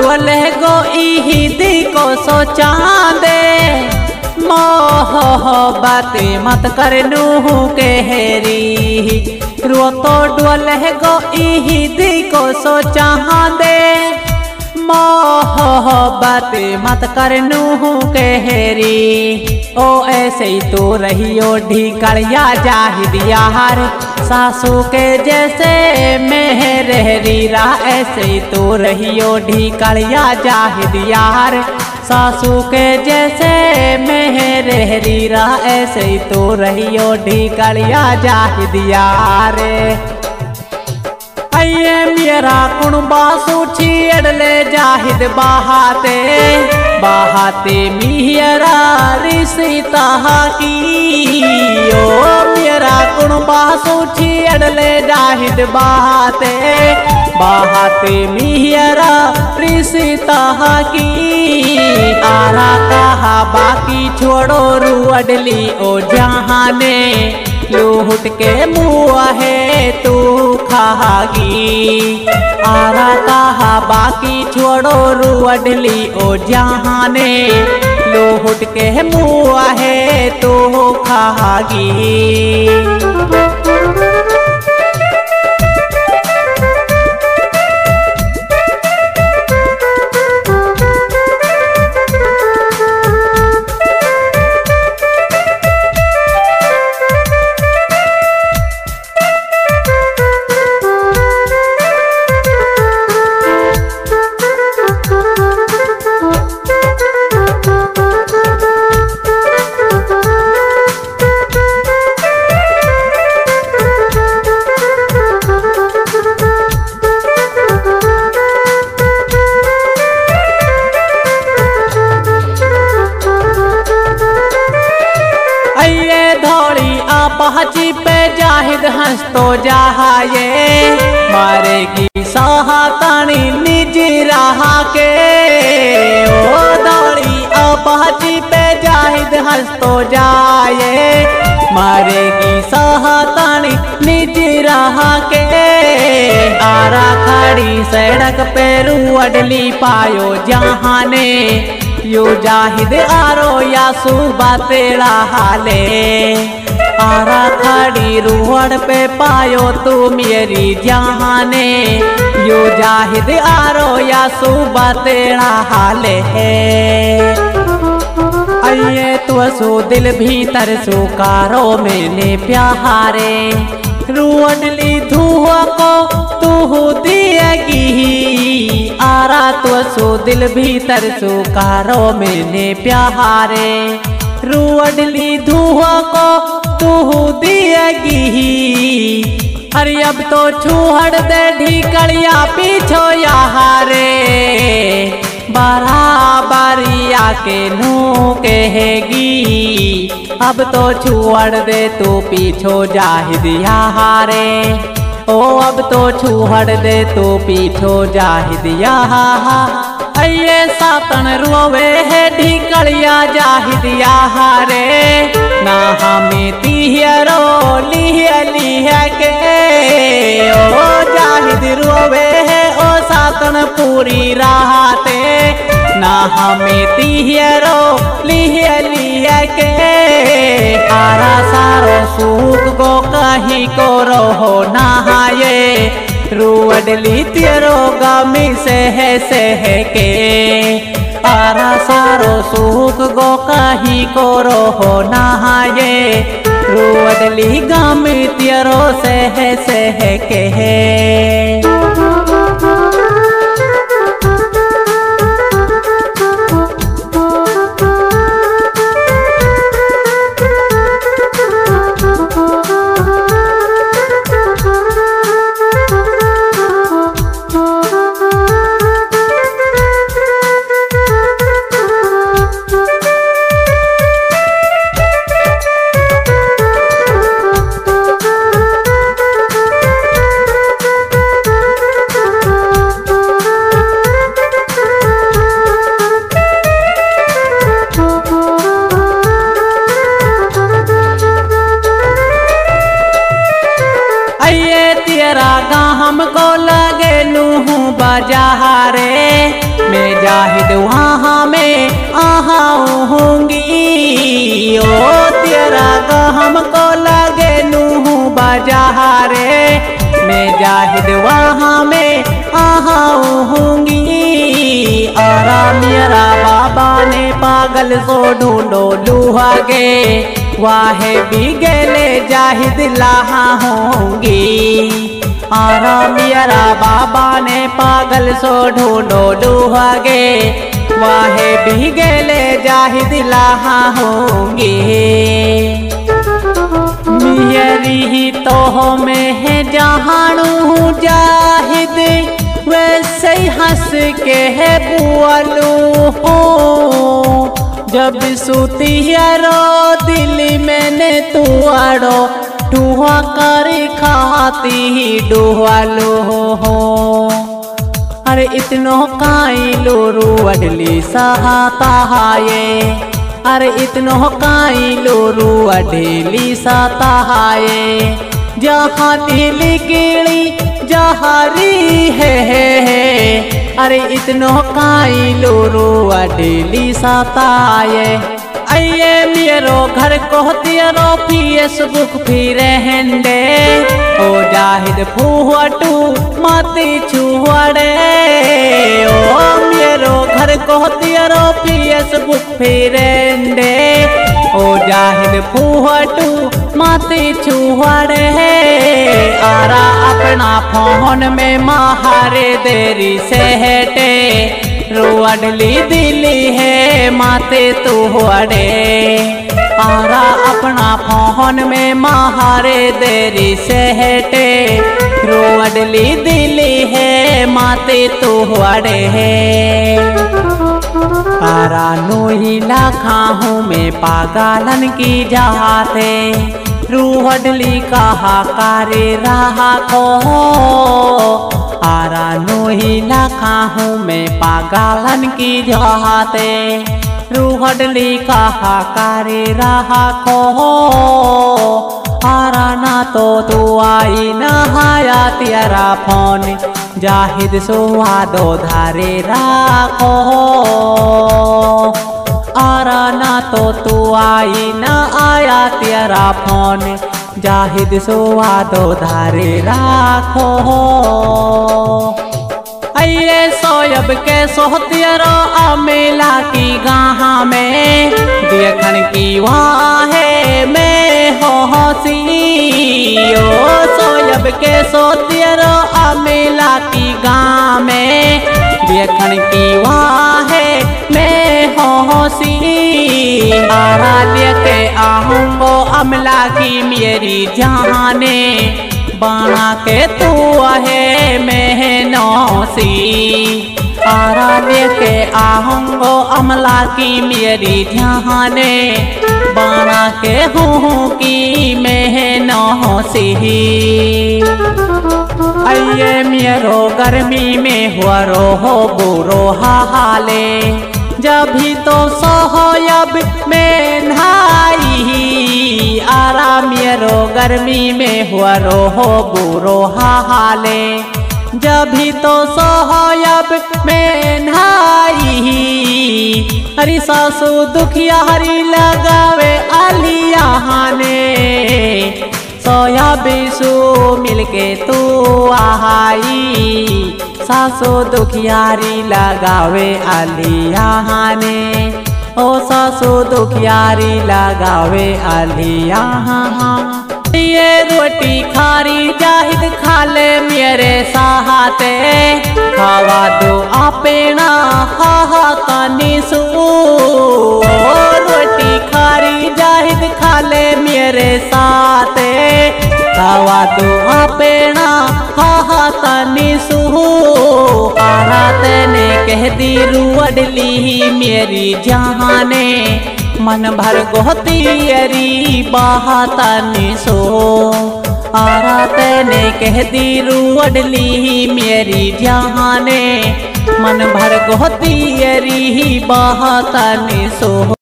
डुअले गो ईदी को सोचा दे मोह बातें मत कर नू के हेरी रो तो डुअले गो ईदी को सोचा दे मोह बातें मत कर नू के हेरी ओ ऐसे ही तो रहियो ढीकड़िया जाहिद यार सासू के जैसे मेहरी रा ऐसे ही तो रहियो ढीकड़िया जाहिद यार सासू के जैसे मेहरी रा ऐसे ही तो रहियो ढीकड़िया जाहिद यार अये मेरा कुण बासू छेड़ले जाहिद बहाते मिहरा रिश्ता की ओ मेरा कुण बासू छेड़ले जाहिद बहाते मिहरा रिश्ता की आरा कहा बाकी छोड़ो रुअडली ओ जहाने लूट के मुआ है तू खागी आरा कहा बाकी छोड़ो रुअडली ओ जहाने लूट के मुआ है तू खागी। पहची पे जाहिद हंस तो जहाये मारेगी सहातानी निज रहा के ओ दौड़ी पहची पे जाहिद हंस तो जाए मारेगी सहातानी निज रहा के आरा खड़ी सड़क पे रुअडली पायो जहाने यो जाहिद आरो या सुबह तेरा हाले आरा खड़ी रुहड़ पे पायो तू मेरी जहाने यो जाहिद आरो या सुबह तेरा हाले है अये तो सो दिल भीतर सुकारो मैंने प्यारे रुअडली धुआ को तू दिएगी आरा तो सो दिल भीतर सुकारो मैंने प्यारे रुअडली धुआ को तू दिएगी अरे अब तो छूहड़ दे ढीकड़िया पीछो यारे बराबरिया के नू कहेगी अब तो छूहड़ दे तू पीछो जाहिद यारे ओ अब तो छूहड़ दे तू पीछो जाहिद याहा अये सातन रोवे है ढीकड़िया जाहिद यारे ना हमें तिहरो लिह के ओ जाहिद रोवे है ओ सातन पूरी राहते ना हमें तिहरो लिह के आरा सारो सूख गो कहीं को रहो नहाये रुअडली तेरो गामी से के आरा सारो सूख गो कहीं को रहो नहाये रुअडली गामी तेरो से के जाहिद वहाँ में आऊंगी। ओ तेरा हमको लगे नूह बाजारे, मैं जाहिद वहाँ में आऊंगी। आरा मेरा बाबा ने पागल सो ढूंढो लुहागे, वाहे भी गेले जाहिद लाहा होंगी। आरा मेरा बाबा ने पागल सो ढूंढो लुहागे, वाहे भी गेले जाहिद लाहा होंगी। मेरी तो में है जहानू जाहिद, वैसे ही हंस के है बुआलू हो। जब सूती रो दिल मैंने तुआड़ो, डुहा कर खाती ही डुहालो हो। अरे इतनो काई लोरू अडली सहाता हाये, अरे इतनो काई लोरू अडली सहाता हाये। जहाँ दिल गिड़ी जहारी है, अरे इतनो काई लोरू अडली सताए। आइए मेरो घर को तेरो फेसबुक फिर हेंडे, ओ जाहिद फुहटू माती छुआड़े। ओ मेरो घर को तेरो फेसबुक फिर हेंडे, ओ जाहिद फुहटू माती छुआड़े। आरा अपना फोन में महारे देरी से हटे, रोअडली दिली है माते तू अड़े। आरा अपना फोन में महारे देरी से हटे, रोअडली दिली है माते तू अड़े। आरा नोही लाखा हूँ मैं पागलन की जाते, रूहडली कहा कारे रहा को। आरा नोही लाखा हूँ मैं पागलन की जाते, रूहडली कहा कारे रहा को। आरा ना तो तू आई न हाया तेरा फोन, जाहिद सुहादो धारे राखो। आरा ना तो तू आई न आया तेरा फोन, जाहिद सुहादो धारे राखो। अये सोयब के सोहतियरो अमेला की गाहा में, देखन की वाहे में होसी। ओ सोयब के सोहतियरो अमेला की गाह में, देखन की वाहे में होसी। आरा लेके आऊंगो अमला की मेरी जाने, बाणा के तू है मेहनौसी। आरा लेके आऊंगो अमला की मेरी जाने, बाणा के हूँ की मेहनौसी। आइए मेरो गर्मी में हुआ हो बुरो हाले, जब भी तो सोहयब में नहाई। आरा मेरो गर्मी में हुआ हो बुरो हाले, जब भी तो सोहयब में नहाई। हरी सासू दुखिया हरी लगावे आलिया ने, सोया बिसु मिलके तू आई। सासू दुखियारी लगावे आलिया ने, ओ सासू दुखियारी लगावे आलिया। ये रोटी खारी जाहिद खाले मेरे साहते, खावा दो आपेना हा कानिसू। रोटी खारी जाहिद खाले मेरे साथे, खावा दो आपेना हा कानिसू। आरा तेने कह दी रुअडली मेरी जाने, मन भर गोहतियरी बाहतनी सो। आरा तेने कह दी रुअडली मेरी जाने, मन भर गोहतियरी बाहतनी सो।